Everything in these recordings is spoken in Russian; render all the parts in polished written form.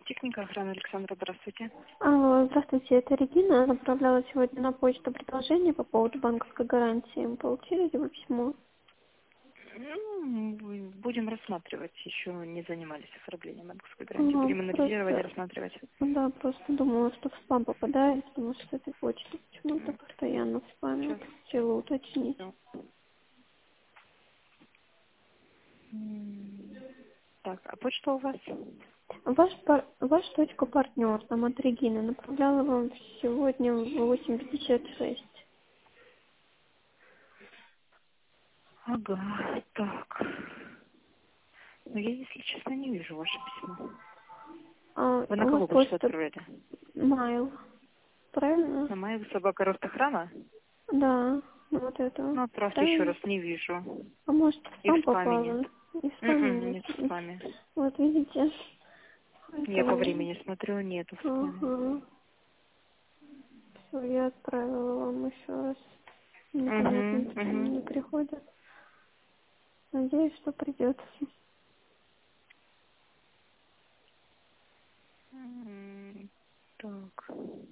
Техника охраны Александра, здравствуйте. Алло, здравствуйте, это Регина. Я направляла сегодня на почту предложение по поводу банковской гарантии. Мы получили ли вы письмо? Будем рассматривать. Еще не занимались оформлением банковской гарантии. Будем анализировать и Просто, рассматривать. да, просто думала, что в спам попадает, потому что с этой почты почему-то постоянно в спаме. Сейчас. Хотела уточнить. Всё. Так, а почта у вас? Ваш точка партнер, там от Регины, направляла вам сегодня в 8:56. Ага, так. Но я, если честно, не вижу ваше письмо. Вы на У вас кого почту почта отправляете? Майл, правильно? На мою собака Ростохрана? Да, вот это, Ну, отправьте еще правильно? раз, не вижу. А может, в И в спам спаме нет. попало? И в спаме нет. Нет в спаме. Вот видите? Я по Поэтому... времени смотрю, нету в спаме. Ага. Все, я отправила вам еще раз. Непонятно, почему не Угу. приходит. Надеюсь, что придет. Так.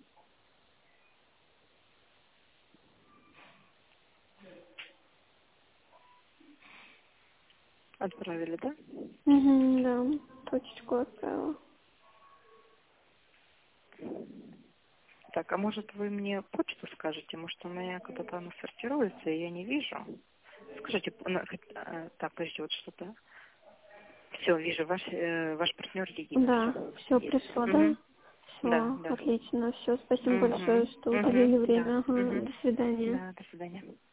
Отправили, да? Угу, да, точечку отправила. Так, а может вы мне почту скажете? Может, у меня куда-то она сортируется, и я не вижу. Скажите, так, подожди, вот что-то. Все, вижу, ваш партнер Регина. Да, Все, все есть. пришло, да? Угу. Да, Все, да. отлично. Все, спасибо большое, Угу. что Угу. уделили Да. время. Ага, Угу. до свидания. Да, до свидания.